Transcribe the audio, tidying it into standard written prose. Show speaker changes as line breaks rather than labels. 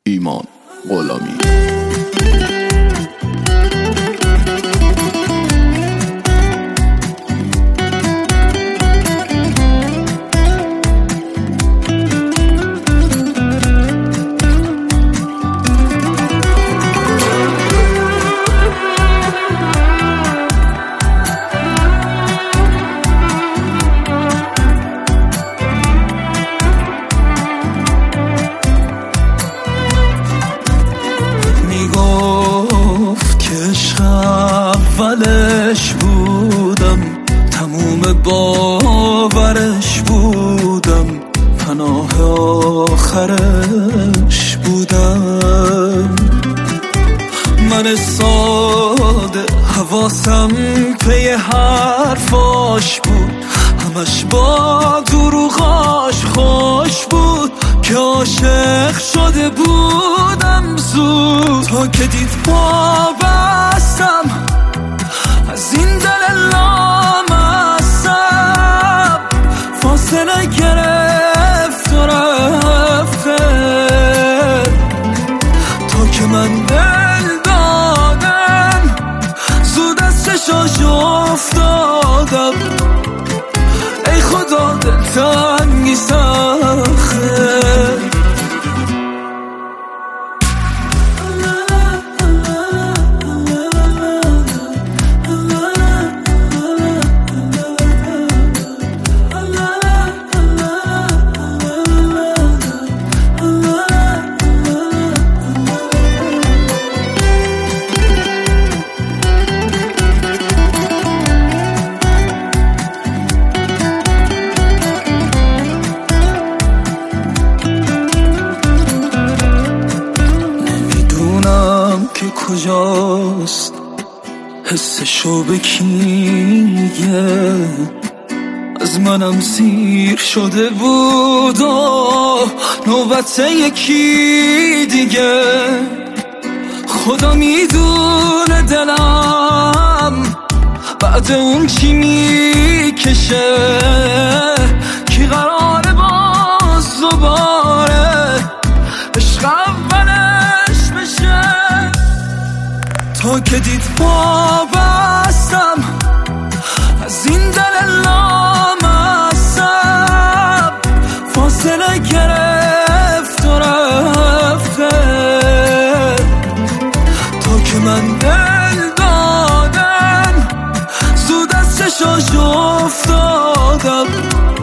ایمان غلامی.
اولش بودم، تموم باورش بودم، پناه آخرش بودم. من ساده حواسم پی حرفاش بود، همش با دروغاش خوش بود که عاشق شده بودم زود. تا که دید پا بستم از این دل لامصب، فاصله گرفت و رفته تا که من دل دادم زود از چشاش افتادم. ای خدا دلتنگی سخته. که کجاست حسشو به کی میگه، از منم سیر شده بود و نوبت یکی دیگه. خدا میدونه دلم بعد اون چی میکشه، کی قراره باز دوباره عشق اولش بشه. تا که دید پا بستم از این دل لامصب، فاصله گرفت و رفته تا که من دل دادم زود از چشاش افتادم.